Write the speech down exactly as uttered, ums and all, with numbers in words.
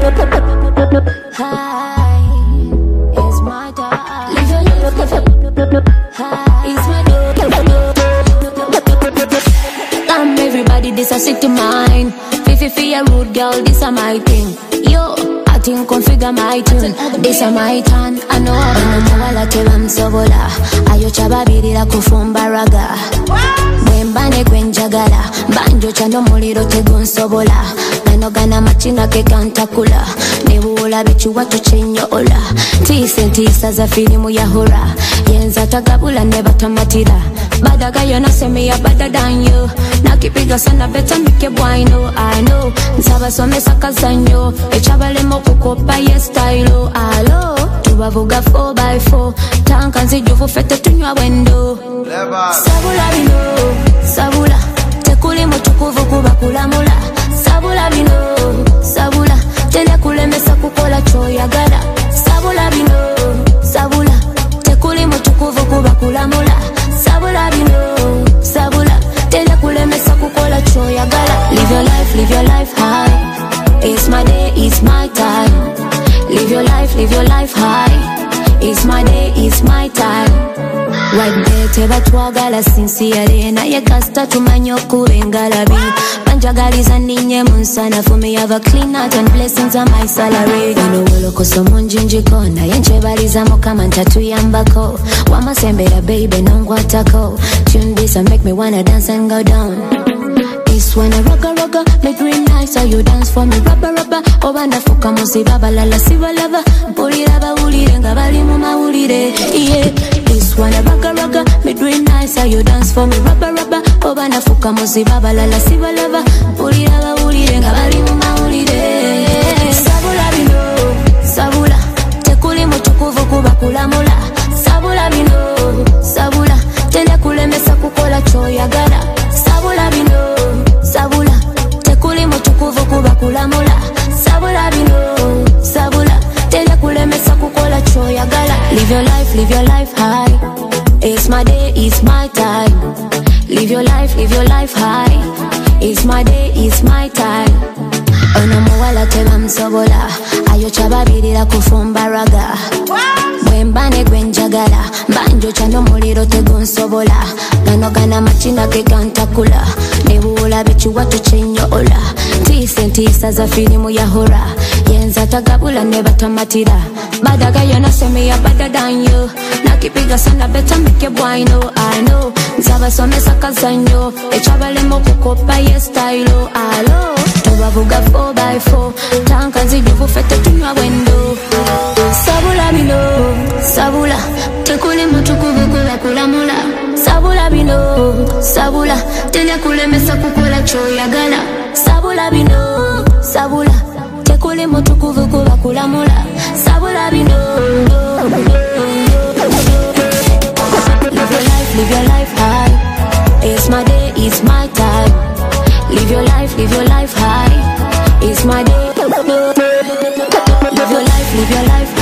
High is my dog. Live your life, live your high is my dog. Come everybody, this a city mine. Fifi fi a rude girl, this a my thing. Yo, I think configure my tune. This a my turn. I know I don't know wala teba msobola. Ayo chababirira kufumba raga. Mwembane kwenjagala. Banjo chando muliro tegunsobola. Nanogana machina ke kantakula. Nebula bichu watu chenyo ola. Tise ntisa za filimu ya hora. Yenza tagabula neba tamatira. Badaga yo no se me ya better than you. Nakipiga sana better make boy know. I know nsaba some sakazanyo. Echabale mo kukopa ye style. Alo tubavuga four by four. Tanka nzijuvu fete tunywa wendo. Sabula bino, sabula tekuli mutukuvu kuba kulamula. Sabula bino, sabula tele kulemesa kukola choyagala. Sabula bino, sabula tekuli mutukuvu kuba kulamula. Sabula bino, sabula tele kulemesa kukola choyagala. Live your life, live your life high. It's my day, it's my time. Live your life, live your life high. It's my day, it's my time. Right there, teba twagala sincerely. Na ye kasta tumanyo kuengalabi. Panjagaliza ninye munsana. For me have a clean heart and blessings on my salary. You know wolo koso munjinjiko. Na yenche baliza mokama ntatu yambako. Wama sembera baby nongwatako. Tune this and make me wanna dance and go down. This one a rugga rugga, make real nice. So you dance for me, rubber rubber. Obanda fuka musi baba lala siva lava. Puri raba ulire, ngabali muma ulire. Yeah. This one a rugga rugga, make real nice. So you dance for me, rubber rubber. Obanda fuka musi baba lala siva lava. Puri raba ulire, ngabali muma ulire. Sabula bino, sabula tekuli mutukuvu kuba kulamula. Sabula bino, sabula tele kulemesa kukola choyagala. Sabula bino, sabula tekuli mutukuvu kuba kulamula. Sabula bino, sabula tele kulemesa kukola choyagala. Live your life, live your life high. It's my day, it's my time. Live your life, live your life high. It's my day, it's my time. Ono muwala teba msobola. Ayo chababirira kufumba raga. Mwembane gwenjagala. Banjo chando muliro tegunsobola. Nanogana machina ke kantakula. Nebula bichu watu chenyo ola. Tise ntisa za filimu ya hora. Yenza tagabula neba tamatira. Badaga yo no se me ya better than you. Nakipiga sana better make boy know. I know nsaba some sakazanyo. Echabale mo kukopa ye style. Alo tubavuga four by four. Tanka nzijuvu fete tunywa wendo. Sabula bino, sabula tekuli mutukuvu kuba kulamula. Sabula bino, sabula tele kulemesa kukola choyagala. Sabula bino, sabula tekuli mutukuvu kuba kulamula. Sabula bino. Live your life, live your life high. It's my day, it's my time. Live your life, live your life high. It's my day. Live your life, live your life